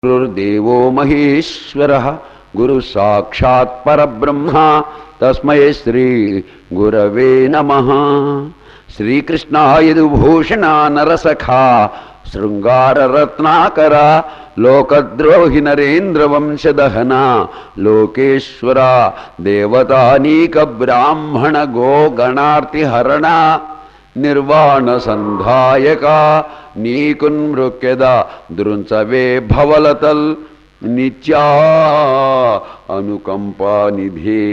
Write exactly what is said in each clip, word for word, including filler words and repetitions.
गुरुर्देवो महेश्वरः गुरु साक्षात् परब्रह्म तस्मै श्री गुरवे नमः। श्रीकृष्णाय यदुभूषणा नरसखा शृंगार रत्नाकरा लोकद्रोहि नरेन्द्र वंशदहना लोकेश्वरा देवतानीक ब्राह्मण गो गणार्तिहरणा निर्वाण संधायका नीकुन्मृक्यदा दृंसवे भवलतल नित्या अनुकंपा निधे।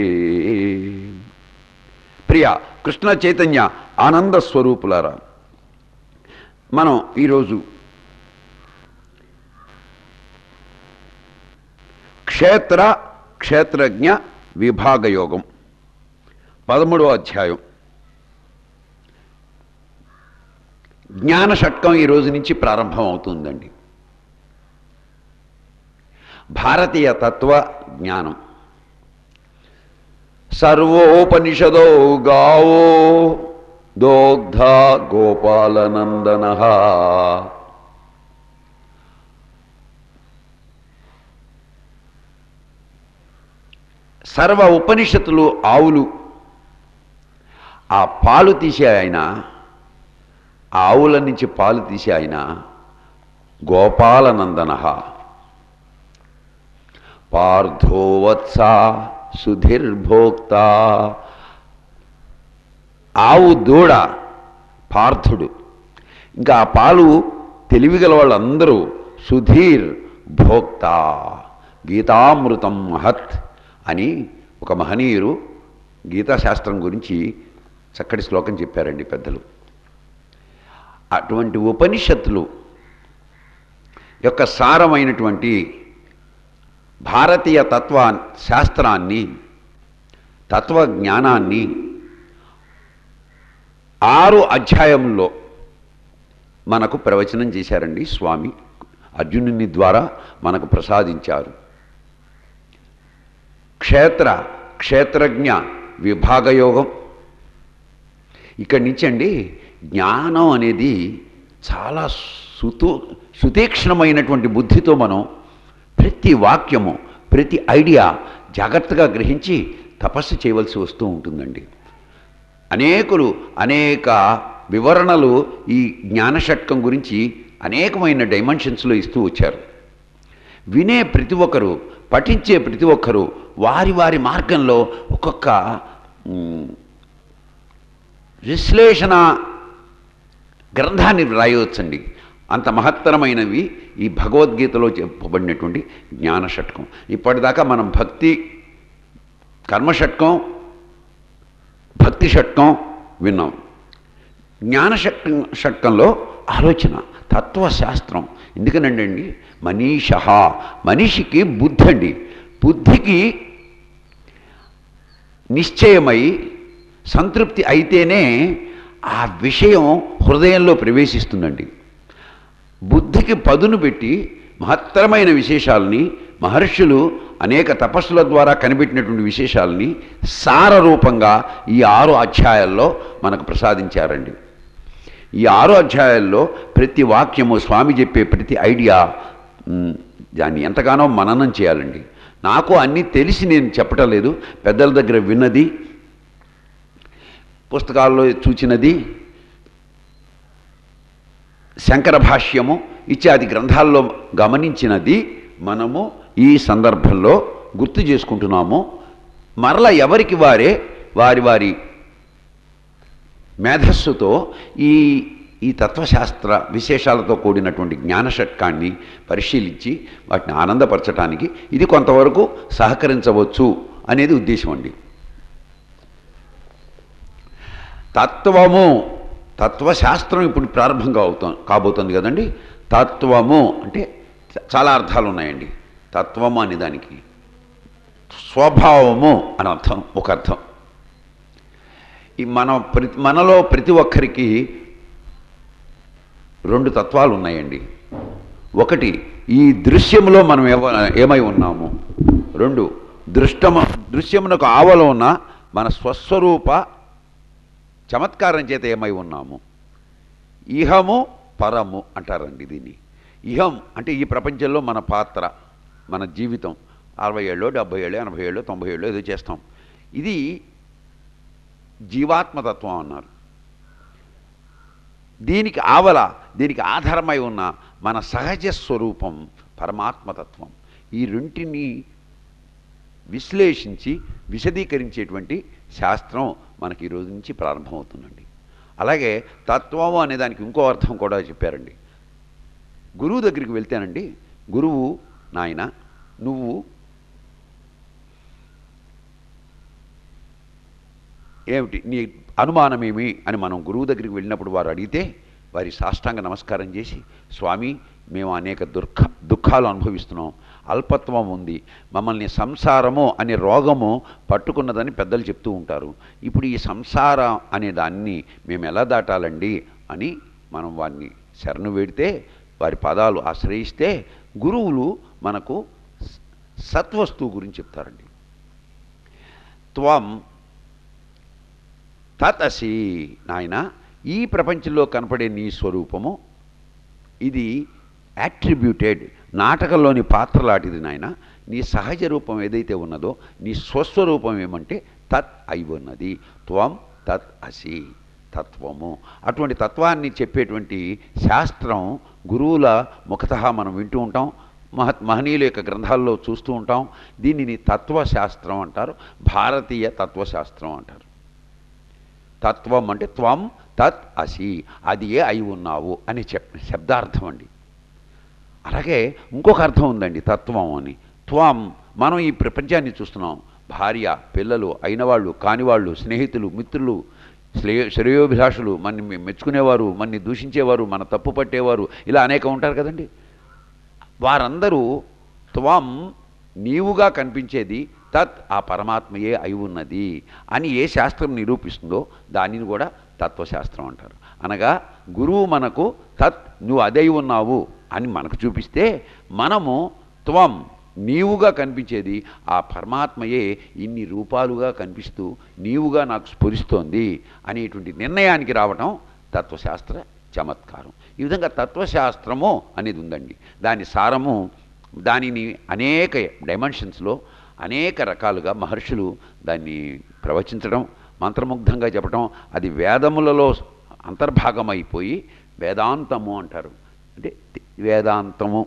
प्रिया कृष्ण चैतन्य आनंद स्वरूपुलारा మనం ఈరోజు క్షేత్ర క్షేత్రజ్ఞ విభాగ యోగం పదమూడవ అధ్యాయం జ్ఞాన షట్కం ఈ రోజు నుంచి ప్రారంభం అవుతుందండి. భారతీయ తత్వ జ్ఞానం. సర్వోపనిషదో గావో దోగ్ధ గోపాలనందన సర్వ ఉపనిషత్తులు ఆవులు. ఆ పాలు తీసే ఆయన, ఆవుల నుంచి పాలు తీసే ఆయన గోపాలనందన. పార్థోవత్స సుధీర్భోక్త. ఆవు దూడ పార్థుడు. ఇంకా ఆ పాలు తెలివిగల వాళ్ళందరూ సుధీర్ భోక్త. గీతామృతం మహత్ అని ఒక మహనీయులు గీతాశాస్త్రం గురించి చక్కటి శ్లోకం చెప్పారండి పెద్దలు. అటువంటి ఉపనిషత్తులు యొక్క సారమైనటువంటి భారతీయ తత్వ శాస్త్రాన్ని, తత్వజ్ఞానాన్ని ఆరు అధ్యాయంలో మనకు ప్రవచనం చేశారండి స్వామి. అర్జునుని ద్వారా మనకు ప్రసాదించారు. క్షేత్ర క్షేత్రజ్ఞ విభాగయోగం. ఇక్కడి నుంచి అండి జ్ఞానం అనేది చాలా సుతూ సుతీక్ష్ణమైనటువంటి బుద్ధితో మనం ప్రతి వాక్యము, ప్రతి ఐడియా జాగ్రత్తగా గ్రహించి తపస్సు చేయవలసి వస్తూ ఉంటుందండి. అనేకులు అనేక వివరణలు ఈ జ్ఞానషట్కం గురించి అనేకమైన డైమెన్షన్స్లో ఇస్తూ వచ్చారు. వినే ప్రతి ఒక్కరు, పఠించే ప్రతి ఒక్కరు వారి వారి మార్గంలో ఒక్కొక్క విశ్లేషణ గ్రంథాన్ని వ్రాయవచ్చండి. అంత మహత్తరమైనవి ఈ భగవద్గీతలో చెప్పబడినటువంటి జ్ఞానషట్కం. ఇప్పటిదాకా మనం భక్తి కర్మషట్కం, భక్తి షట్కం విన్నాం. జ్ఞాన షట్కం షట్కంలో ఆలోచన, తత్వశాస్త్రం. ఎందుకనండి అండి మనీష, మనిషికి బుద్ధి అండి. బుద్ధికి నిశ్చయమై సంతృప్తి అయితేనే ఆ విషయం హృదయంలో ప్రవేశిస్తుందండి. బుద్ధికి పదును పెట్టి మహత్తరమైన విశేషాలని మహర్షులు అనేక తపస్సుల ద్వారా కనిపెట్టినటువంటి విశేషాలని సారరూపంగా ఈ ఆరు అధ్యాయాల్లో మనకు ప్రసాదించారండి. ఈ ఆరు అధ్యాయాల్లో ప్రతి వాక్యము, స్వామి చెప్పే ప్రతి ఐడియా, దాన్ని ఎంతగానో మననం చేయాలండి. నాకు అన్నీ తెలిసి నేను చెప్పటం లేదు. పెద్దల దగ్గర విన్నది, పుస్తకాల్లో చూచినది, శంకర భాష్యము ఇత్యాది గ్రంథాల్లో గమనించినది మనము ఈ సందర్భంలో గుర్తు చేసుకుంటున్నాము. మరల ఎవరికి వారే వారి వారి మేధస్సుతో ఈ ఈ తత్వశాస్త్ర విశేషాలతో కూడినటువంటి జ్ఞానషట్కాన్ని పరిశీలించి వాటిని ఆనందపరచడానికి ఇది కొంతవరకు సహకరించవచ్చు అనేది ఉద్దేశం అండి. తత్వము, తత్వశాస్త్రం ఇప్పుడు ప్రారంభంగా అవుతా కాబోతుంది కదండి. తత్వము అంటే చాలా అర్థాలు ఉన్నాయండి. తత్వము అనే దానికి స్వభావము అని అర్థం, ఒక అర్థం. ఈ మన ప్రతి మనలో ప్రతి ఒక్కరికి రెండు తత్వాలు ఉన్నాయండి. ఒకటి ఈ దృశ్యములో మనం ఏమై ఉన్నాము. రెండు దృష్టము దృశ్యమునకు ఆవలో ఉన్న మన స్వస్వరూప చమత్కారం చేత ఏమై ఉన్నాము. ఇహము పరము అంటారండి దీన్ని. ఇహం అంటే ఈ ప్రపంచంలో మన పాత్ర, మన జీవితం అరవై ఏళ్ళు డెబ్భై ఏళ్ళు ఎనభై ఏళ్ళు తొంభై ఏళ్ళు ఏదో చేస్తాం. ఇది జీవాత్మతత్వం అన్నారు. దీనికి ఆవల, దీనికి ఆధారమై ఉన్న మన సహజ స్వరూపం పరమాత్మతత్వం. ఈ రెంటిని విశ్లేషించి విశదీకరించేటువంటి శాస్త్రం మనకి ఈ రోజు నుంచి ప్రారంభమవుతుందండి. అలాగే తత్వం అనే దానికి ఇంకో అర్థం కూడా చెప్పారండి. గురువు దగ్గరికి వెళ్తేనండి, గురువు నాయన నువ్వు ఏమిటి నీ అనుమానమేమి అని మనం గురువు దగ్గరికి వెళ్ళినప్పుడు వారు అడిగితే వారి సాష్టాంగ నమస్కారం చేసి, స్వామి మేము అనేక దుఃఖ దుఃఖాలు అనుభవిస్తున్నాం, అల్పత్వం ఉంది, మమ్మల్ని సంసారము అనే రోగము పట్టుకున్నదని పెద్దలు చెప్తూ ఉంటారు. ఇప్పుడు ఈ సంసారం అనే దాన్ని మేము ఎలా దాటాలండి అని మనం వారిని శరణు వేడితే, వారి పదాలు ఆశ్రయిస్తే గురువులు మనకు సత్వస్తువు గురించి చెప్తారండి. త్వం తత్ అసి, నాయన ఈ ప్రపంచంలో కనపడే నీ స్వరూపము ఇది యాట్రిబ్యూటెడ్, నాటకంలోని పాత్రలాంటిది నాయన. నీ సహజ రూపం ఏదైతే ఉన్నదో నీ స్వస్వరూపం ఏమంటే తత్ అయి ఉన్నది. త్వం తత్ అసి, తత్వము. అటువంటి తత్వాన్ని చెప్పేటువంటి శాస్త్రం గురువుల ముఖతః మనం వింటూ ఉంటాం, మహత్ మహనీయుల యొక్క గ్రంథాల్లో చూస్తూ ఉంటాం. దీనిని తత్వశాస్త్రం అంటారు, భారతీయ తత్వశాస్త్రం అంటారు. తత్వం అంటే త్వం తత్ అసి, అది ఏ అయి ఉన్నావు అని చెప్ శబ్దార్థం అండి. అలాగే ఇంకొక అర్థం ఉందండి తత్వం అని. త్వం మనం ఈ ప్రపంచాన్ని చూస్తున్నాం, భార్య పిల్లలు అయినవాళ్ళు కానివాళ్ళు, స్నేహితులు మిత్రులు, శ్రేయో శ్రేయోభిలాషులు, మనని మెచ్చుకునేవారు, మనని దూషించేవారు, మన తప్పు పట్టేవారు, ఇలా అనేక ఉంటారు కదండి. వారందరూ త్వం నీవుగా కనిపించేది తత్ ఆ పరమాత్మయే అయి ఉన్నది అని ఏ శాస్త్రం నిరూపిస్తుందో దానిని కూడా తత్వశాస్త్రం అంటారు. అనగా గురువు మనకు తత్ నువ్వు అదై ఉన్నావు అని మనకు చూపిస్తే, మనము త్వం నీవుగా కనిపించేది ఆ పరమాత్మయే ఇన్ని రూపాలుగా కనిపిస్తూ నీవుగా నాకు స్ఫురిస్తోంది అనేటువంటి నిర్ణయానికి రావటం తత్వశాస్త్ర చమత్కారం. ఈ విధంగా తత్వశాస్త్రము అనేది ఉందండి. దాని సారము, దానిని అనేక డైమెన్షన్స్లో అనేక రకాలుగా మహర్షులు దాన్ని ప్రవచించడం, మంత్రముగ్ధంగా చెప్పడం, అది వేదములలో అంతర్భాగమైపోయి వేదాంతము అంటారు. అంటే వేదాంతము,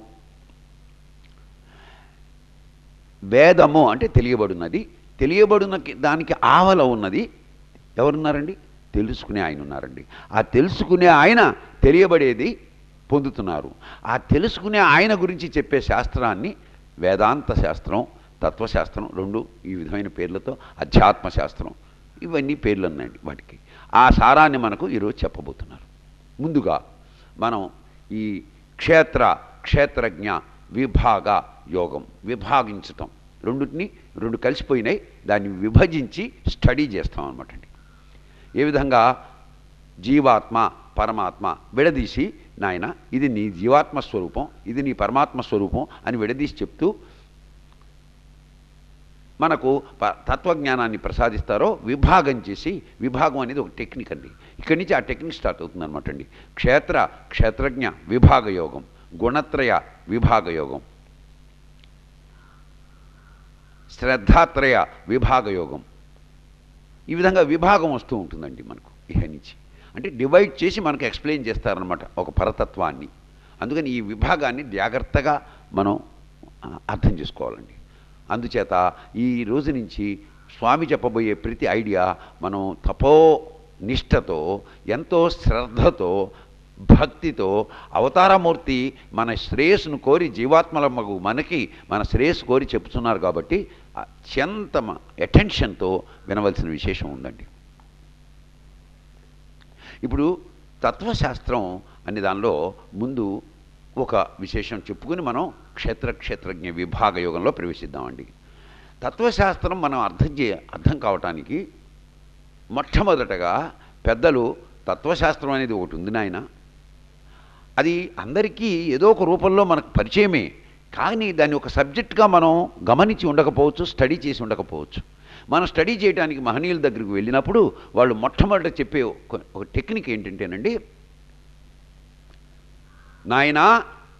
వేదము అంటే తెలియబడినది, తెలియబడిన దానికి ఆవల ఉన్నది ఎవరున్నారండి? తెలుసుకునే ఆయన ఉన్నారండి. ఆ తెలుసుకునే ఆయన తెలియబడేది పొందుతున్నారు. ఆ తెలుసుకునే ఆయన గురించి చెప్పే శాస్త్రాన్ని వేదాంత శాస్త్రం, తత్వశాస్త్రం రెండు ఈ విధమైన పేర్లతో, అధ్యాత్మ శాస్త్రం, ఇవన్నీ పేర్లు ఉన్నాయండి వాటికి. ఆ సారాన్ని మనకు ఈరోజు చెప్పబోతున్నారు. ముందుగా మనం ఈ క్షేత్ర క్షేత్రజ్ఞ విభాగ యోగం, విభాగించటం, రెండుని రెండు కలిసిపోయినాయి, దాన్ని విభజించి స్టడీ చేస్తాం అనమాట అండి. ఏ విధంగా జీవాత్మ పరమాత్మ విడదీసి, నాయన ఇది నీ జీవాత్మ స్వరూపం, ఇది నీ పరమాత్మ స్వరూపం అని విడదీసి చెప్తూ మనకు తత్వజ్ఞానాన్ని ప్రసాదిస్తారో విభాగం చేసి, విభాగం అనేది ఒక టెక్నిక్ అండి. ఇక్కడి నుంచి ఆ టెక్నిక్ స్టార్ట్ అవుతుంది అనమాట అండి. క్షేత్ర క్షేత్రజ్ఞ విభాగ యోగం, గుణత్రయ విభాగ యోగం, శ్రద్ధాత్రయ విభాగ యోగం, ఈ విధంగా విభాగం వస్తూ ఉంటుందండి మనకు ఇహ నుంచి. అంటే డివైడ్ చేసి మనకు ఎక్స్ప్లెయిన్ చేస్తారనమాట ఒక పరతత్వాన్ని. అందుకని ఈ విభాగాన్ని జాగ్రత్తగా మనం అర్థం చేసుకోవాలండి. అందుచేత ఈ రోజు నుంచి స్వామి చెప్పబోయే ప్రతి ఐడియా మనం తపో నిష్టతో, ఎంతో శ్రద్ధతో, భక్తితో, అవతారమూర్తి మన శ్రేయస్సును కోరి, జీవాత్మలకు మనకి మన శ్రేయస్సు కోరి చెప్తున్నారు కాబట్టి అత్యంత అటెన్షన్తో వినవలసిన విశేషం ఉందండి. ఇప్పుడు తత్వశాస్త్రం అనే దానిలో ముందు ఒక విశేషం చెప్పుకుని మనం క్షేత్ర క్షేత్రజ్ఞ విభాగ యోగంలో ప్రవేశిద్దామండి. తత్వశాస్త్రం మనం అర్థం చే అర్థం కావటానికి మొట్టమొదటగా పెద్దలు తత్వశాస్త్రం అనేది ఒకటి ఉంది నాయన, అది అందరికీ ఏదో ఒక రూపంలో మనకు పరిచయమే, కానీ దాన్ని ఒక సబ్జెక్ట్గా మనం గమనించి ఉండకపోవచ్చు, స్టడీ చేసి ఉండకపోవచ్చు. మనం స్టడీ చేయడానికి మహనీయుల దగ్గరికి వెళ్ళినప్పుడు వాళ్ళు మొట్టమొదట చెప్పే ఒక టెక్నిక్ ఏంటంటేనండి, నాయనా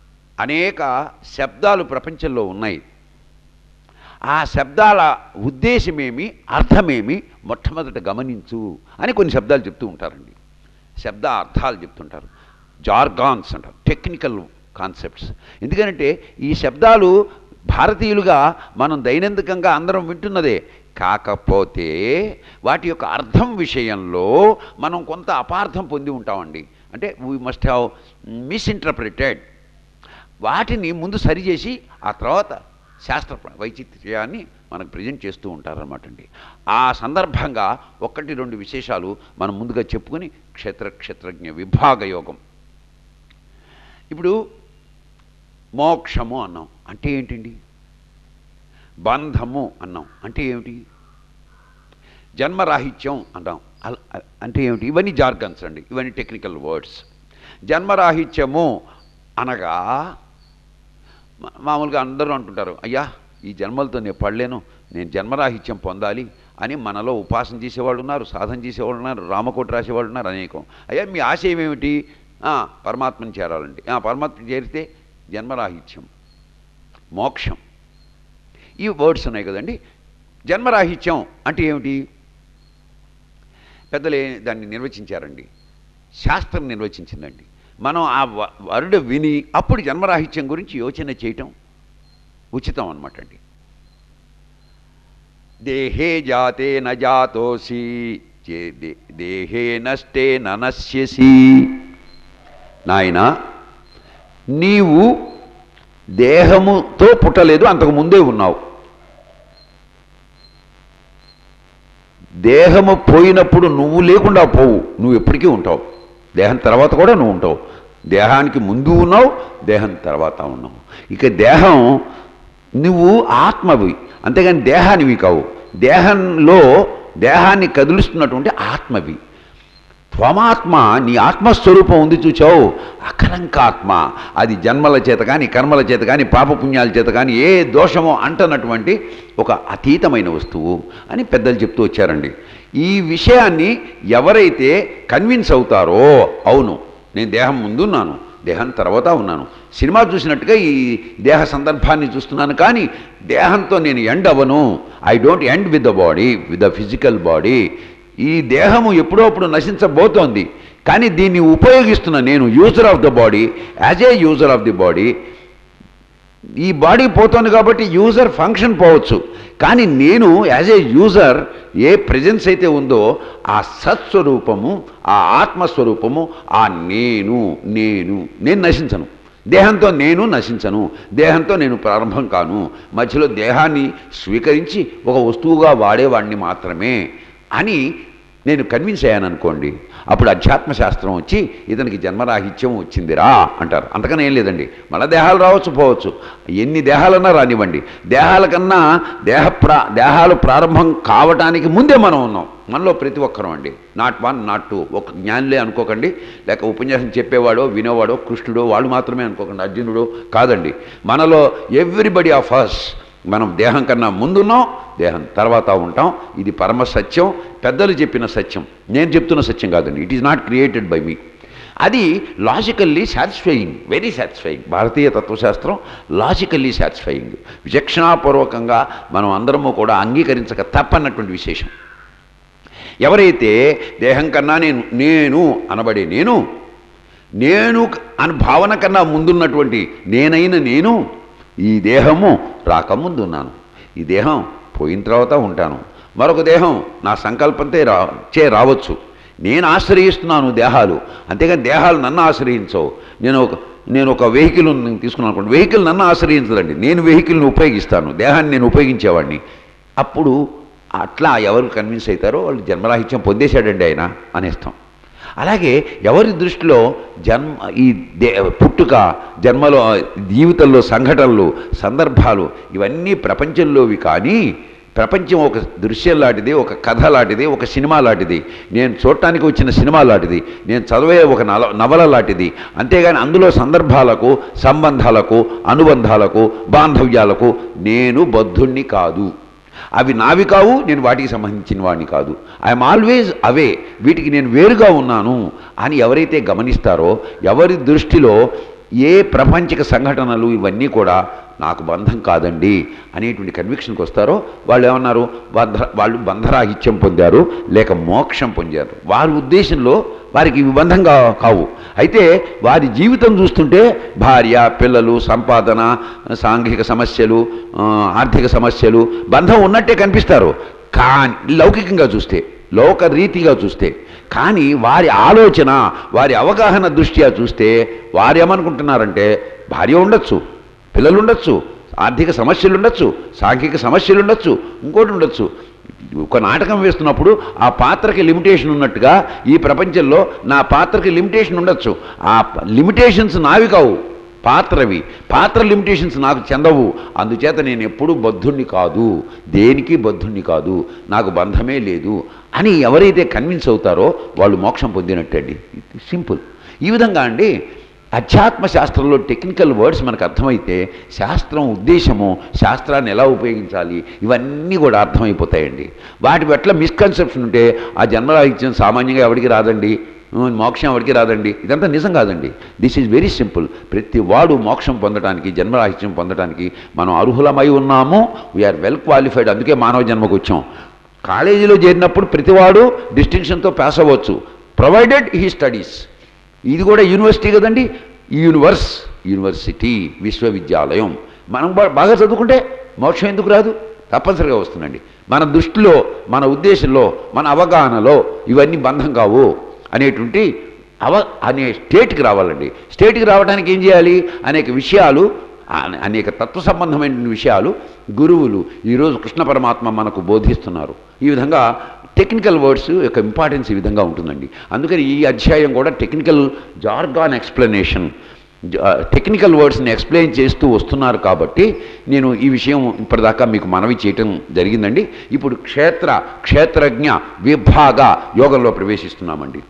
అనేక శబ్దాలు ప్రపంచంలో ఉన్నాయి. ఆ శబ్దాల ఉద్దేశమేమి, అర్థమేమి మొట్టమొదట గమనించు అని కొన్ని శబ్దాలు చెప్తూ ఉంటారండి. శబ్ద అర్థాలు చెప్తుంటారు, జార్గాన్స్ అంటారు, టెక్నికల్ కాన్సెప్ట్స్. ఎందుకంటే ఈ శబ్దాలు భారతీయులుగా మనం దైనందికంగా అందరం వింటున్నదే, కాకపోతే వాటి యొక్క అర్థం విషయంలో మనం కొంత అపార్థం పొంది ఉంటామండి. అంటే వీ మస్ట్ హ్యావ్ మిస్ఇంటర్ప్రిటెడ్. వాటిని ముందు సరిచేసి ఆ తర్వాత శాస్త్ర వైచిత్ర్యాన్ని మనకు ప్రజెంట్ చేస్తూ ఉంటారన్నమాట అండి. ఆ సందర్భంగా ఒకటి రెండు విశేషాలు మనం ముందుగా చెప్పుకొని క్షేత్ర క్షేత్రజ్ఞ విభాగ యోగం. ఇప్పుడు మోక్షము అన్నాం అంటే ఏంటండి? బంధము అన్నాం అంటే ఏమిటి? జన్మరాహిత్యం అన్నాం అంటే ఏమిటి? ఇవన్నీ జార్గన్స్ అండి, ఇవన్నీ టెక్నికల్ వర్డ్స్. జన్మరాహిత్యము అనగా మామూలుగా అందరూ అంటుంటారు, అయ్యా ఈ జన్మలతో నేను పడలేను, నేను జన్మరాహిత్యం పొందాలి అని మనలో ఉపాసన చేసేవాళ్ళు ఉన్నారు, సాధన చేసేవాళ్ళు ఉన్నారు, రామకోటి రాసేవాళ్ళు ఉన్నారు అనేకం. అయ్యా మీ ఆశయం ఏమిటి? పరమాత్మని చేరాలండి. పరమాత్మని చేరితే జన్మరాహిత్యం, మోక్షం, ఈ వర్డ్స్ ఉన్నాయి కదండి. జన్మరాహిత్యం అంటే ఏమిటి? పెద్దలే దాన్ని నిర్వచించారండి, శాస్త్రం నిర్వచించిందండి. మనం ఆ వర్డ్ విని అప్పుడు జన్మరాహిత్యం గురించి యోచన చేయటం ఉచితం అన్నమాట అండి. దేహే జాతే న జాతోసి, దేహే నష్టే ననశ్యసి. నాయన, నీవు దేహముతో పుట్టలేదు, అంతకు ముందే ఉన్నావు. దేహము పోయినప్పుడు నువ్వు లేకుండా పోవు, నువ్వు ఎప్పటికీ ఉంటావు. దేహం తర్వాత కూడా నువ్వు ఉంటావు. దేహానికి ముందు ఉన్నావు, దేహం తర్వాత ఉన్నావు. ఇక దేహం నువ్వు ఆత్మవి, అంతేగాని దేహానివి కావు. దేహంలో దేహాన్ని కదులుస్తున్నటువంటి ఆత్మవి. త్వమాత్మ, నీ ఆత్మస్వరూపం ఉంది చూచావు, అకలంకాత్మ. అది జన్మల చేత కానీ, కర్మల చేత కానీ, పాపపుణ్యాల చేత కానీ ఏ దోషమో అంటనటువంటి ఒక అతీతమైన వస్తువు అని పెద్దలు చెప్తూ వచ్చారండి. ఈ విషయాన్ని ఎవరైతే కన్విన్స్ అవుతారో, అవును నేను దేహం ముందున్నాను, దేహం తర్వాత ఉన్నాను, సినిమా చూసినట్టుగా ఈ దేహ సందర్భాన్ని చూస్తున్నాను, కానీ దేహంతో నేను ఎండ్ అవ్వను. I don't end with the body, with the physical body. ఈ దేహము ఎప్పుడో అప్పుడు నశించబోతోంది, కానీ దీన్ని ఉపయోగిస్తున్న నేను user of the body, as a user of the body. ఈ బాడీ పోతోంది కాబట్టి యూజర్ ఫంక్షన్ పోవచ్చు, కానీ నేను as a user a presence అయితే ఉందో ఆ సత్స్వరూపము, ఆ ఆత్మస్వరూపము, ఆ నేను నేను నేను నశించను. దేహంతో నేను నశించను, దేహంతో నేను ప్రారంభం కాను. మధ్యలో దేహాన్ని స్వీకరించి ఒక వస్తువుగా వాడేవాడిని మాత్రమే అని నేను కన్విన్స్ అయ్యాను అనుకోండి, అప్పుడు అధ్యాత్మశాస్త్రం వచ్చి ఇతనికి జన్మరాహిత్యం వచ్చిందిరా అంటారు. అంతకన్నా ఏం లేదండి. మళ్ళీ దేహాలు రావచ్చు పోవచ్చు, ఎన్ని దేహాలన్నా రానివ్వండి. దేహాల కన్నా దేహ ప్రా దేహాలు ప్రారంభం కావటానికి ముందే మనం ఉన్నాం. మనలో ప్రతి ఒక్కరం అండి, నాట్ వన్ నాట్ టూ. ఒక జ్ఞానులే అనుకోకండి, లేక ఉపన్యాసం చెప్పేవాడో వినేవాడో కృష్ణుడో వాళ్ళు మాత్రమే అనుకోకండి, అర్జునుడో కాదండి. మనలో ఎవ్రీబడి ఆఫ్ అస్ మనం దేహం కన్నా ముందున్నాం, దేహం తర్వాత ఉంటాం. ఇది పరమ సత్యం, పెద్దలు చెప్పిన సత్యం, నేను చెప్తున్న సత్యం కాదండి. It is not created by me. అది లాజికల్లీ సాటిస్ఫైయింగ్, వెరీ సాటిస్ఫైయింగ్. భారతీయ తత్వశాస్త్రం లాజికల్లీ సాటిస్ఫైయింగ్. విచక్షణాపూర్వకంగా మనం అందరము కూడా అంగీకరించక తప్పన్నటువంటి విశేషం. ఎవరైతే దేహం కన్నా నేను నేను అనబడే నేను నేను అని భావన కన్నా ముందున్నటువంటి నేనైన నేను, ఈ దేహము రాకముందున్నాను, ఈ దేహం పోయిన తర్వాత ఉంటాను, మరొక దేహం నా సంకల్పంతో రా చే రావచ్చు. నేను ఆశ్రయిస్తున్నాను దేహాలు, అంతేగాని దేహాలు నన్ను ఆశ్రయించవు. నేను ఒక నేను ఒక వెహికల్ తీసుకున్నాను అనుకోండి, వెహికల్ నన్ను ఆశ్రయించదండి, నేను వెహికల్ని ఉపయోగిస్తాను, దేహాన్ని నేను ఉపయోగించేవాడిని. అప్పుడు అట్లా ఎవరు కన్విన్స్ అవుతారో వాళ్ళు జన్మరాహిత్యం పొందేశాడండి ఆయన అనేస్తాం. అలాగే ఎవరి దృష్టిలో జన్మ ఈ దే పుట్టుక, జన్మలో, జీవితంలో సంఘటనలు, సందర్భాలు ఇవన్నీ ప్రపంచంలోవి, కానీ ప్రపంచం ఒక దృశ్యం లాంటిది, ఒక కథ లాంటిది, ఒక సినిమా లాంటిది, నేను చూడటానికి వచ్చిన సినిమా లాంటిది, నేను చదివే ఒక నల నవల లాంటిది. అంతేగాని అందులో సందర్భాలకు, సంబంధాలకు, అనుబంధాలకు, బాంధవ్యాలకు నేను బద్ధుణ్ణి కాదు. అవి నావి కావు, నేను వాటికి సంబంధించిన వాడిని కాదు. ఐఎమ్ ఆల్వేజ్ అవే, వీటికి నేను వేరుగా ఉన్నాను అని ఎవరైతే గమనిస్తారో, ఎవరి దృష్టిలో ఏ ప్రపంచిక సంఘటనలు ఇవన్నీ కూడా నాకు బంధం కాదండి అనేటువంటి కన్విక్షన్కి వస్తారో వాళ్ళు ఏమన్నారు, బంధ వాళ్ళు బంధరాహిత్యం పొందారు లేక మోక్షం పొందారు. వారి ఉద్దేశంలో వారికి ఇవి బంధంగా కావు. అయితే వారి జీవితం చూస్తుంటే భార్య, పిల్లలు, సంపాదన, సాంఘిక సమస్యలు, ఆర్థిక సమస్యలు బంధం ఉన్నట్టే కనిపిస్తారు. కానీ లౌకికంగా చూస్తే, లోక రీతిగా చూస్తే, కానీ వారి ఆలోచన, వారి అవగాహన దృష్ట్యా చూస్తే వారు ఏమనుకుంటున్నారంటే భార్య ఉండొచ్చు, పిల్లలు ఉండొచ్చు, ఆర్థిక సమస్యలు ఉండొచ్చు, సాంఘిక సమస్యలు ఉండొచ్చు, ఇంకోటి ఉండొచ్చు. ఒక నాటకం వేస్తున్నప్పుడు ఆ పాత్రకి లిమిటేషన్ ఉన్నట్టుగా ఈ ప్రపంచంలో నా పాత్రకి లిమిటేషన్ ఉండొచ్చు. ఆ లిమిటేషన్స్ నావి కావు, పాత్రవి. పాత్ర లిమిటేషన్స్ నాకు చెందవు. అందుచేత నేను ఎప్పుడూ బద్ధుణ్ణి కాదు, దేనికి బద్ధుణ్ణి కాదు, నాకు బంధమే లేదు అని ఎవరైతే కన్విన్స్ అవుతారో వాళ్ళు మోక్షం పొందినట్టండి. సింపుల్. ఈ విధంగా అండి అధ్యాత్మ శాస్త్రంలో టెక్నికల్ వర్డ్స్ మనకు అర్థమైతే శాస్త్రం ఉద్దేశము, శాస్త్రాన్ని ఎలా ఉపయోగించాలి, ఇవన్నీ కూడా అర్థమైపోతాయండి. వాటి పట్ల మిస్కన్సెప్షన్ ఉంటే ఆ జన్మరాహిత్యం సామాన్యంగా ఎవరికి రాదండి, మోక్షం ఎవరికి రాదండి, ఇదంతా నిజం కాదండి. This is very simple. ప్రతి వాడు మోక్షం పొందడానికి, జన్మరాహిత్యం పొందడానికి మనం అర్హులమై ఉన్నాము. We are well qualified. అందుకే మానవ జన్మకు వచ్చాం. కాలేజీలో చేరినప్పుడు ప్రతివాడు డిస్టింక్షన్తో పాస్ అవ్వచ్చు, ప్రొవైడెడ్ హీ స్టడీస్. ఇది కూడా యూనివర్సిటీ కదండి, యూనివర్స్, యూనివర్సిటీ, విశ్వవిద్యాలయం. మనం బాగా చదువుకుంటే మోక్షం ఎందుకు రాదు? తప్పనిసరిగా వస్తుందండి. మన దృష్టిలో, మన ఉద్దేశంలో, మన అవగాహనలో ఇవన్నీ బంధం కావు అనేటువంటి అవ అనే స్టేట్కి రావాలండి. స్టేట్కి రావడానికి ఏం చేయాలి? అనేక విషయాలు, అనేక తత్వ సంబంధమైన విషయాలు గురువులు ఈరోజు కృష్ణ పరమాత్మ మనకు బోధిస్తున్నారు. ఈ విధంగా టెక్నికల్ వర్డ్స్ యొక్క ఇంపార్టెన్స్ ఈ విధంగా ఉంటుందండి. అందుకని ఈ అధ్యాయం కూడా టెక్నికల్ జార్గాన్ ఎక్స్ప్లెనేషన్, టెక్నికల్ వర్డ్స్ని ఎక్స్ప్లెయిన్ చేస్తూ వస్తున్నారు కాబట్టి నేను ఈ విషయం ఇప్పటిదాకా మీకు మనవి చేయటం జరిగిందండి. ఇప్పుడు క్షేత్ర క్షేత్రజ్ఞ విభాగ యోగంలో ప్రవేశిస్తున్నామండి.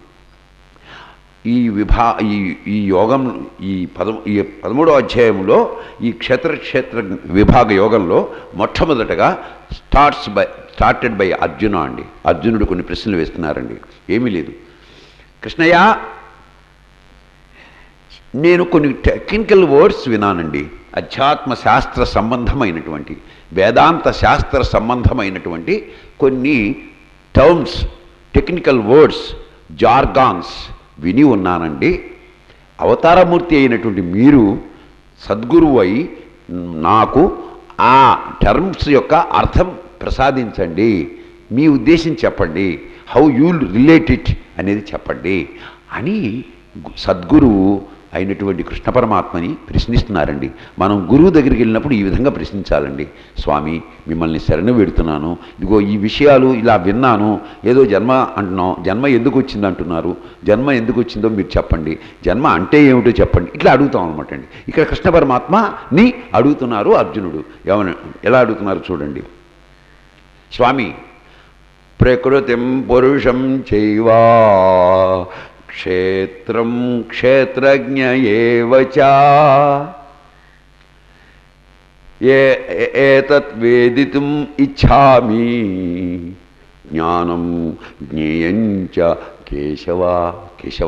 ఈ విభా ఈ ఈ యోగం ఈ పద ఈ పదమూడవ అధ్యాయంలో ఈ క్షేత్ర క్షేత్ర విభాగ యోగంలో మొట్టమొదటగా starts by started by Arjuna అండి. అర్జునుడు కొన్ని ప్రశ్నలు వేస్తున్నారండి. ఏమీ లేదు, కృష్ణయ్య నేను కొన్ని టెక్నికల్ వర్డ్స్ విన్నానండి. అధ్యాత్మ శాస్త్ర సంబంధమైనటువంటి, వేదాంత శాస్త్ర సంబంధమైనటువంటి కొన్ని టర్మ్స్, టెక్నికల్ వర్డ్స్, జార్గాన్స్ విని ఉన్నానండి. అవతారమూర్తి అయినటువంటి మీరు సద్గురువు అయి నాకు ఆ టర్మ్స్ యొక్క అర్థం ప్రసాదించండి, మీ ఉద్దేశం చెప్పండి, హౌ యూ రిలేట్ ఇట్ అనేది చెప్పండి అని సద్గురువు అయినటువంటి కృష్ణ పరమాత్మని ప్రశ్నిస్తున్నారండి. మనం గురువు దగ్గరికి వెళ్ళినప్పుడు ఈ విధంగా ప్రశ్నించాలండి. స్వామి, మిమ్మల్ని శరణు పెడుతున్నాను, ఇదిగో ఈ విషయాలు ఇలా విన్నాను, ఏదో జన్మ అంటున్నాం, జన్మ ఎందుకు వచ్చింది అంటున్నారు, జన్మ ఎందుకు వచ్చిందో మీరు చెప్పండి, జన్మ అంటే ఏమిటో చెప్పండి, ఇట్లా అడుగుతాం అనమాట అండి. ఇక్కడ కృష్ణ పరమాత్మని అడుగుతున్నారు అర్జునుడు. ఏమని ఎలా అడుగుతున్నారు చూడండి. స్వామి, ప్రకృతిం పురుషం చైవా క్షేత్రం క్షేత్రజ్ఞ ఏవ చ ఏతత్ వేదితుం ఇచ్ఛామి జ్ఞానం జ్ఞేయం చ కేశవ. కేశవ,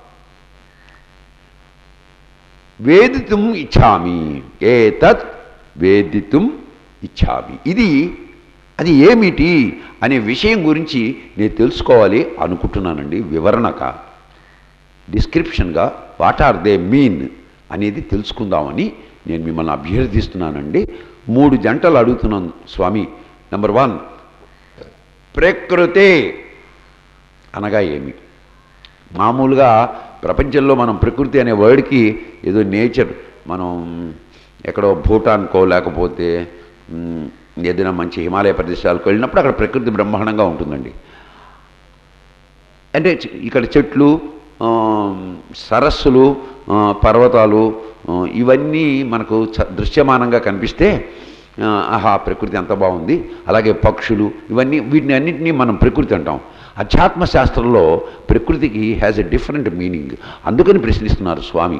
వేదితుం ఇచ్ఛామి, ఏతత్ వేదితుం ఇచ్ఛామి. ఇది అది ఏమిటి అనే విషయం గురించి నేను తెలుసుకోవాలి అనుకుంటున్నానండి. వివరణక, డిస్క్రిప్షన్గా వాట్ ఆర్ దే మీన్ అనేది తెలుసుకుందామని నేను మిమ్మల్ని అభ్యర్థిస్తున్నానండి. మూడు జంటలు అడుగుతున్నాను స్వామి. నెంబర్ వన్, ప్రకృతే అనగా ఏమి? మామూలుగా ప్రపంచంలో మనం ప్రకృతి అనే వర్డ్కి ఏదో నేచర్, మనం ఎక్కడో భూటాన్కో లేకపోతే ఏదైనా మంచి హిమాలయ ప్రదేశాలకు వెళ్ళినప్పుడు అక్కడ ప్రకృతి బ్రహ్మాండంగా ఉంటుందండి. అంటే ఇక్కడ చెట్లు, సరస్సులు, పర్వతాలు ఇవన్నీ మనకు దృశ్యమానంగా కనిపిస్తే ఆహా ప్రకృతి అంత బాగుంది. అలాగే పక్షులు, ఇవన్నీ, వీటిని అన్నింటినీ మనం ప్రకృతి అంటాం. అధ్యాత్మ శాస్త్రంలో ప్రకృతికి హ్యాజ్ ఎ డిఫరెంట్ మీనింగ్. అందుకని ప్రశ్నిస్తున్నారు స్వామి.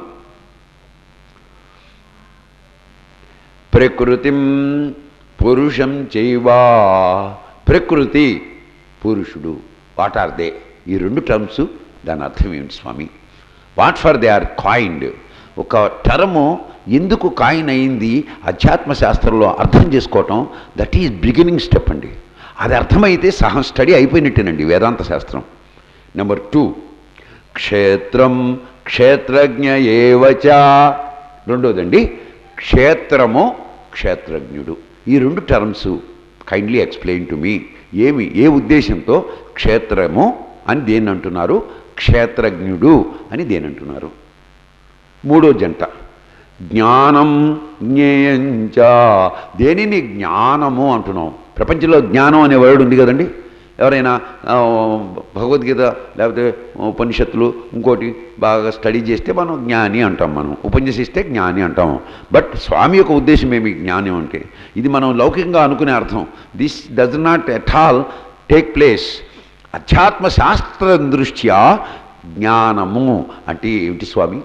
ప్రకృతిం పురుషం చైవా, ప్రకృతి, పురుషుడు, వాట్ ఆర్ దే? ఈ రెండు టర్మ్స్ దాని అర్థం ఏమిటి స్వామి? What for they are coined, ఒక టర్ము ఎందుకు కాయిన్ అయింది అధ్యాత్మ శాస్త్రంలో అర్థం చేసుకోవటం, దట్ ఈజ్ బిగినింగ్ స్టెప్ అండి. అది అర్థమైతే సహా స్టడీ అయిపోయినట్టేనండి వేదాంత శాస్త్రం. నెంబర్ టూ, క్షేత్రం క్షేత్రజ్ఞ ఏవచ. రెండోదండి క్షేత్రము క్షేత్రజ్ఞుడు. ఈ రెండు terms kindly explain to me. ఏమి ఏ ఉద్దేశంతో క్షేత్రము అని దేన్ని అంటున్నారు, క్షేత్రజ్ఞుడు అని దేని అంటున్నారు? మూడో జంట జ్ఞానం జ్ఞేయంచ. దేనిని జ్ఞానము అంటున్నాం? ప్రపంచంలో జ్ఞానం అనే వర్డ్ ఉంది కదండి. ఎవరైనా భగవద్గీత లేకపోతే ఉపనిషత్తులు ఇంకోటి బాగా స్టడీ చేస్తే మనం జ్ఞాని అంటాం, మనం ఉపన్యసిస్తే జ్ఞాని అంటాం. బట్ స్వామి యొక్క ఉద్దేశం ఏమి జ్ఞానం అంటే? ఇది మనం లౌకికంగా అనుకునే అర్థం. This does not at all take place. అధ్యాత్మ శాస్త్ర దృష్ట్యా జ్ఞానము అంటే ఏమిటి స్వామి?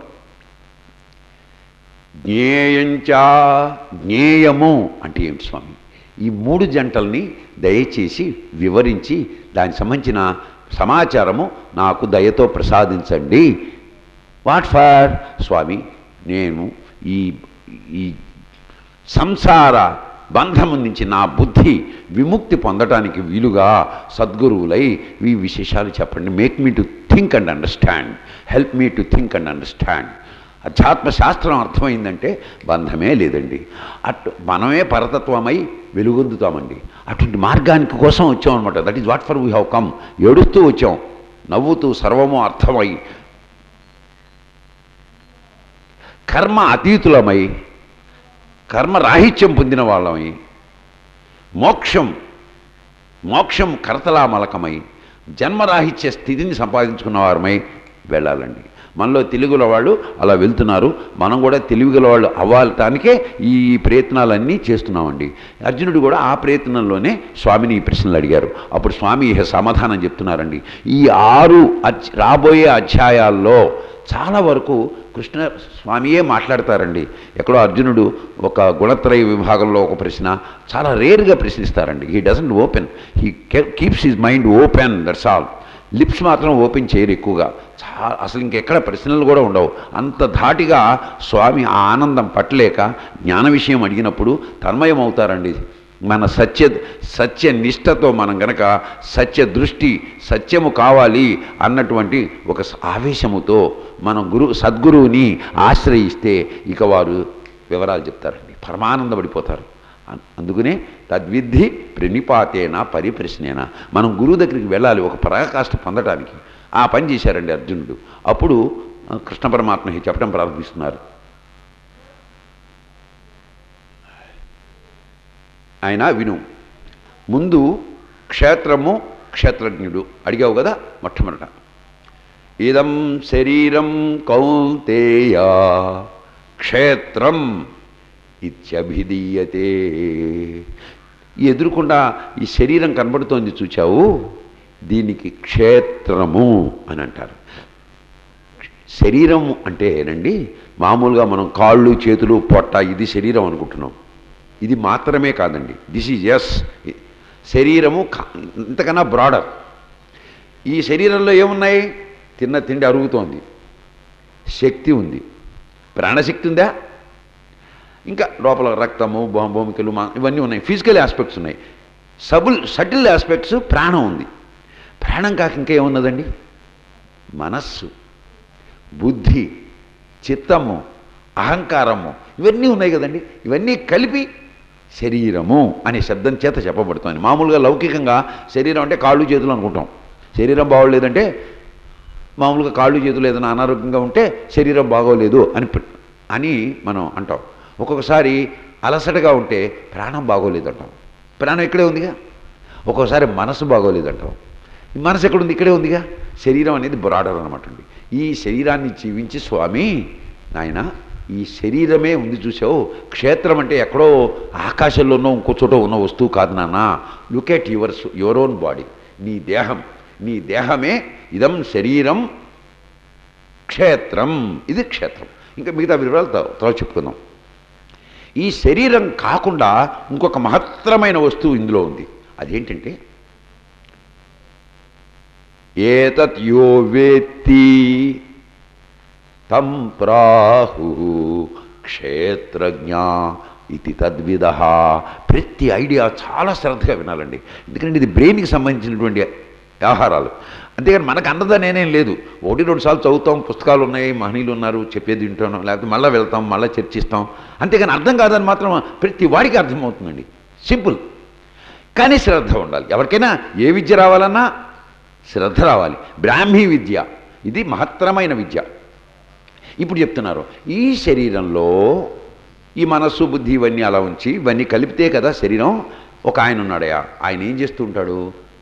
జ్ఞేయంచ, జ్ఞేయము అంటే ఏమిటి స్వామి? ఈ మూడు జంటల్ని దయచేసి వివరించి దానికి సంబంధించిన సమాచారము నాకు దయతో ప్రసాదించండి. వాట్ ఫర్ స్వామి? నేను ఈ ఈ సంసార బంధము నుంచి నా బుద్ధి విముక్తి పొందటానికి వీలుగా సద్గురువులై ఈ విశేషాలు చెప్పండి. Make me to think and understand. Help me to think and understand. అధ్యాత్మశాస్త్రం అర్థమైందంటే బంధమే లేదండి. అటు మనమే పరతత్వమై వెలుగొందుతామండి. అటువంటి మార్గానికి కోసం వచ్చామన్నమాట. That is what for we have come. ఏడుస్తూ వచ్చాం, నవ్వుతూ సర్వము అర్థమై కర్మ అతీతులమై కర్మరాహిత్యం పొందిన వాళ్ళమై మోక్షం మోక్షం కర్తలామలకమై జన్మరాహిత్య స్థితిని సంపాదించుకున్న వారమై వెళ్ళాలండి. మనలో తెలివిగల వాళ్ళు అలా వెళ్తున్నారు. మనం కూడా తెలివిగల వాళ్ళు అవ్వటానికే ఈ ప్రయత్నాలన్నీ చేస్తున్నామండి. అర్జునుడు కూడా ఆ ప్రయత్నంలోనే స్వామిని ఈ ప్రశ్నలు అడిగారు. అప్పుడు స్వామి సమాధానం చెప్తున్నారండి. ఈ ఆరు రాబోయే అధ్యాయాల్లో చాలా వరకు కృష్ణ స్వామియే మాట్లాడతారండి. ఎక్కడో అర్జునుడు ఒక గుణత్రయ విభాగంలో ఒక ప్రశ్న చాలా రేర్గా ప్రశ్నిస్తారండి. He doesn't open, he keeps his mind open, that's all. Lips మాత్రం ఓపెన్ చేయరు ఎక్కువగా. చా అసలు ఇంకెక్కడ ప్రశ్నలు కూడా ఉండవు. అంత ధాటిగా స్వామి ఆ ఆనందం పట్టలేక జ్ఞాన విషయం అడిగినప్పుడు తన్మయం అవుతారండి. మన సత్య సత్య నిష్టతో మనం గనక సత్య దృష్టి సత్యము కావాలి అన్నటువంటి ఒక ఆవేశముతో మనం గురు సద్గురువుని ఆశ్రయిస్తే ఇక వారు వివరాలు చెప్తారండి, పరమానందపడిపోతారు. అందుకనే తద్విద్ధి ప్రణిపాతేన పరిప్రశ్నేన. మనం గురువు దగ్గరికి వెళ్ళాలి ఒక పరాకాష్ఠ పొందటానికి. ఆ పని చేశారండి అర్జునుడు. అప్పుడు కృష్ణ పరమాత్మ చెప్పడం ప్రారంభిస్తున్నారు. ఆయన విను. ముందు క్షేత్రము క్షేత్రజ్ఞుడు అడిగావు కదా మొట్టమొదట. ఇదం శరీరం కౌంతేయ క్షేత్రం ఇత్యభిధీయతే. ఎదురుకుండా ఈ శరీరం కనబడుతోంది చూచావు, దీనికి క్షేత్రము అని అంటారు. శరీరం అంటేనండి మామూలుగా మనం కాళ్ళు చేతులు పొట్ట ఇది శరీరం అనుకుంటున్నాం. ఇది మాత్రమే కాదండి. దిస్ ఈజ్ ఎస్ శరీరము ఇంతకన్నా బ్రాడర్. ఈ శరీరంలో ఏమున్నాయి? తిన్న తిండి అరుగుతోంది, శక్తి ఉంది, ప్రాణశక్తి ఉందా, ఇంకా లోపల రక్తము భూమికలు ఇవన్నీ ఉన్నాయి, ఫిజికల్ ఆస్పెక్ట్స్ ఉన్నాయి. సబుల్ సటిల్ ఆస్పెక్ట్స్ ప్రాణం ఉంది. ప్రాణం కాక ఇంకేమున్నదండి? మనస్సు, బుద్ధి, చిత్తము, అహంకారము ఇవన్నీ ఉన్నాయి కదండి. ఇవన్నీ కలిపి శరీరము అనే శబ్దం చేత చెప్పబడుతుంది. మామూలుగా లౌకికంగా శరీరం అంటే కాళ్ళు చేతులు అనుకుంటాం. శరీరం బాగోలేదంటే మామూలుగా కాళ్ళు చేతులు ఏదైనా అనారోగ్యంగా ఉంటే శరీరం బాగోలేదు అని అని మనం అంటాం. ఒక్కొక్కసారి అలసటగా ఉంటే ప్రాణం బాగోలేదు అంటాం. ప్రాణం ఇక్కడే ఉందిగా. ఒక్కొక్కసారి మనసు బాగోలేదు అంటాం. మనసు ఎక్కడుంది? ఇక్కడే ఉందిగా. శరీరం అనేది బ్రాడర్ అనమాట అండి. ఈ శరీరాన్ని జీవించి స్వామి నాయన ఈ శరీరమే ఉంది చూసావు. క్షేత్రం అంటే ఎక్కడో ఆకాశంలోనో ఇంకో చోట ఉన్న వస్తువు కాదు నాన్న. Look at yours your own body. నీ దేహం, నీ దేహమే ఇదం శరీరం క్షేత్రం. ఇది క్షేత్రం. ఇంకా మిగతా వివరాలు తర్వాత చెప్పుకుందాం. ఈ శరీరం కాకుండా ఇంకొక మహత్తరమైన వస్తువు ఇందులో ఉంది. అదేంటంటే ఏతత్ యో వేత్తి తం ప్రాహు క్షేత్రజ్ఞ ఇది తద్విధ. ప్రతి ఐడియా చాలా శ్రద్ధగా వినాలండి, ఎందుకంటే ఇది బ్రెయిన్కి సంబంధించినటువంటి వ్యవహారాలు. అంతేగాని మనకు అందదా నేనేం లేదు, ఒకటి రెండు సార్లు చదువుతాం, పుస్తకాలు ఉన్నాయి, మహనీయులు ఉన్నారు, చెప్పేది వింటాం, లేకపోతే మళ్ళీ వెళ్తాం, మళ్ళీ చర్చిస్తాం, అంతేగాని అర్థం కాదని మాత్రం ప్రతి వాడికి అర్థమవుతుందండి. సింపుల్. కానీ శ్రద్ధ ఉండాలి. ఎవరికైనా ఏ విద్య రావాలన్నా శ్రద్ధ రావాలి. బ్రాహ్మీ విద్య ఇది మహత్తరమైన విద్య. ఇప్పుడు చెప్తున్నారు, ఈ శరీరంలో ఈ మనస్సు బుద్ధి ఇవన్నీ అలా ఉంచి ఇవన్నీ కలిపితే కదా శరీరం. ఒక ఆయన ఉన్నాడయా, ఆయన ఏం చేస్తూ ఉంటాడు?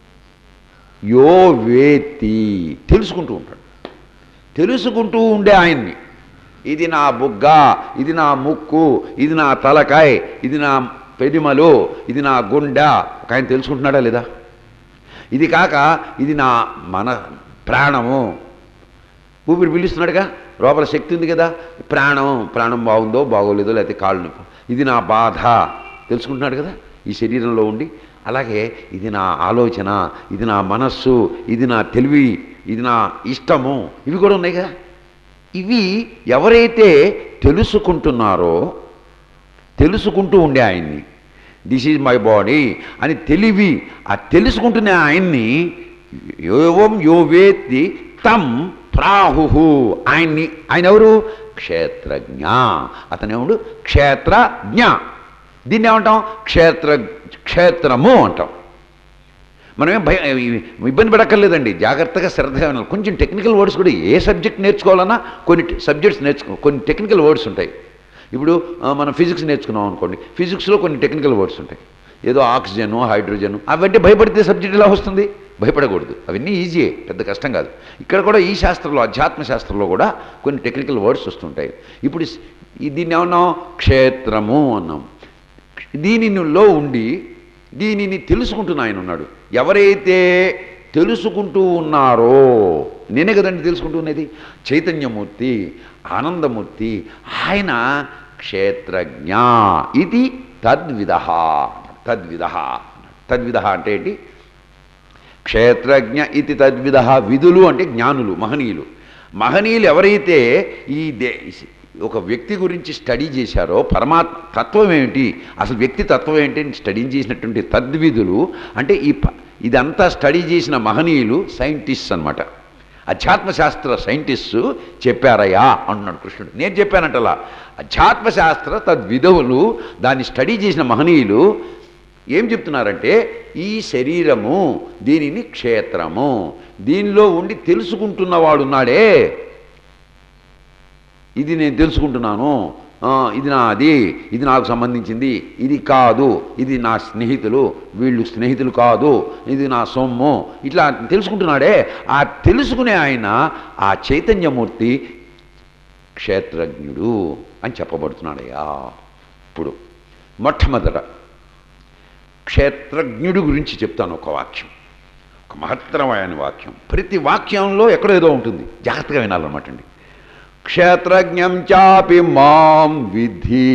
యో వేత్తి, తెలుసుకుంటూ ఉంటాడు. తెలుసుకుంటూ ఉండే ఆయన్ని, ఇది నా బుగ్గ, ఇది నా ముక్కు, ఇది నా తలకాయ, ఇది నా పెదిమలు, ఇది నా గుండె, ఒక ఆయన తెలుసుకుంటున్నాడా లేదా? ఇది కాక ఇది నా మన ప్రాణము, ఊపిరి పీలుస్తున్నాడుగా, లోపల శక్తి ఉంది కదా, ప్రాణం ప్రాణం బాగుందో బాగోలేదో, లేకపోతే కాళ్ళు నొప్పి, ఇది నా బాధ తెలుసుకుంటున్నాడు కదా ఈ శరీరంలో ఉండి. అలాగే ఇది నా ఆలోచన, ఇది నా మనస్సు, ఇది నా తెలివి, ఇది నా ఇష్టము, ఇవి కూడా ఉన్నాయి కదా. ఇవి ఎవరైతే తెలుసుకుంటున్నారో, తెలుసుకుంటూ ఉండే ఆయన్ని, దిస్ ఈజ్ మై బాడీ అని తెలివి, ఆ తెలుసుకుంటున్న ఆయన్ని యోవం యో వేత్తి తం ప్రాహు, ఆయన్ని, ఆయన ఎవరు? క్షేత్రజ్ఞ. అతనేవుడు క్షేత్రజ్ఞ. దీన్ని ఏమంటాం? క్షేత్ర క్షేత్రము అంటాం. మనమేం భయ ఇబ్బంది పడక్కర్లేదండి, జాగ్రత్తగా శ్రద్ధగా వినాలి. కొంచెం టెక్నికల్ వర్డ్స్ కూడా, ఏ సబ్జెక్ట్ నేర్చుకోవాలన్నా కొన్ని సబ్జెక్ట్స్ నేర్చుకో, కొన్ని టెక్నికల్ వర్డ్స్ ఉంటాయి. ఇప్పుడు మనం ఫిజిక్స్ నేర్చుకున్నాం అనుకోండి, ఫిజిక్స్లో కొన్ని టెక్నికల్ వర్డ్స్ ఉంటాయి. ఏదో ఆక్సిజను, హైడ్రోజను, అవన్నీ భయపడితే సబ్జెక్ట్ ఎలా వస్తుంది? భయపడకూడదు, అవన్నీ ఈజీయే, పెద్ద కష్టం కాదు. ఇక్కడ కూడా ఈ శాస్త్రంలో, అధ్యాత్మ శాస్త్రంలో కూడా కొన్ని టెక్నికల్ వర్డ్స్ వస్తుంటాయి. ఇప్పుడు దీన్ని ఏమన్నాం? క్షేత్రము అన్నాం. దీనిలో ఉండి దీనిని తెలుసుకుంటున్న ఆయన ఉన్నాడు. ఎవరైతే తెలుసుకుంటూ ఉన్నారో, నేనే కదండి తెలుసుకుంటూ ఉన్నది, చైతన్యమూర్తి, ఆనందమూర్తి, ఆయన క్షేత్రజ్ఞ ఇది తద్విధ. తద్విధ తద్విధ అంటే ఏంటి? క్షేత్రజ్ఞ ఇది తద్విధ. విధులు అంటే జ్ఞానులు, మహనీయులు. మహనీయులు ఎవరైతే ఈ దే ఒక వ్యక్తి గురించి స్టడీ చేశారో, పరమాత్మ తత్వం ఏమిటి, అసలు వ్యక్తి తత్వం ఏంటి స్టడీ చేసినటువంటి తద్విధులు అంటే ఈ ఇదంతా స్టడీ చేసిన మహనీయులు, సైంటిస్ట్స్ అనమాట. అధ్యాత్మశాస్త్ర సైంటిస్టు చెప్పారయ్యా అంటున్నాడు కృష్ణుడు. నేను చెప్పానంటలా, అధ్యాత్మశాస్త్ర తద్విధులు, దాన్ని స్టడీ చేసిన మహనీయులు ఏం చెప్తున్నారంటే, ఈ శరీరము, దీనిని క్షేత్రము, దీనిలో ఉండి తెలుసుకుంటున్నవాడు ఉన్నాడే, ఇది నేను తెలుసుకుంటున్నాను, ఇది నాది, ఇది నాకు సంబంధించింది, ఇది కాదు, ఇది నా స్నేహితులు, వీళ్ళు స్నేహితులు కాదు, ఇది నా సొమ్ము, ఇట్లా తెలుసుకుంటున్నాడే, ఆ తెలుసుకునే ఆయన ఆ చైతన్యమూర్తి క్షేత్రజ్ఞుడు అని చెప్పబడుతున్నాడయ్యా. ఇప్పుడు మొట్టమొదట క్షేత్రజ్ఞుడు గురించి చెప్తాను ఒక వాక్యం, ఒక మహత్తరమైన వాక్యం. ప్రతి వాక్యంలో ఎక్కడో ఏదో ఉంటుంది, జాగ్రత్తగా వినాలన్నమాట అండి. క్షేత్రజ్ఞం చాపి మాం విద్ధి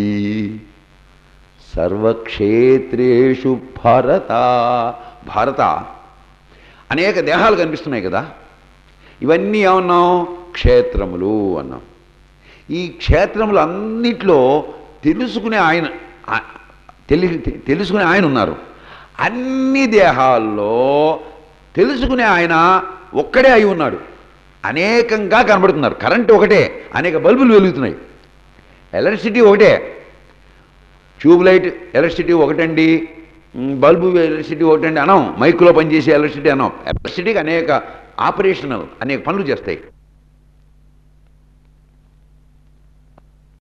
సర్వక్షేత్రేషు భారత. భారత అనేక దేహాలు కనిపిస్తున్నాయి కదా, ఇవన్నీ ఏమన్నాం? క్షేత్రములు అన్నాం. ఈ క్షేత్రములు అన్నిట్లో తెలుసుకునే ఆయన, తెలి తెలుసుకునే ఆయన ఉన్నారు. అన్ని దేహాల్లో తెలుసుకునే ఆయన ఒక్కడే అయి ఉన్నాడు. అనేకంగా కనబడుతున్నారు. కరెంటు ఒకటే, అనేక బల్బులు వెలుగుతున్నాయి. ఎలక్ట్రిసిటీ ఒకటే, ట్యూబ్ లైట్ ఎలక్ట్రిసిటీ ఒకటండి, బల్బు ఎలక్ట్రిసిటీ ఒకటండి అనం, మైక్లో పనిచేసే ఎలక్ట్రిసిటీ అనం. ఎలక్ట్రిసిటీకి అనేక ఆపరేషనల్ అనేక పనులు చేస్తాయి.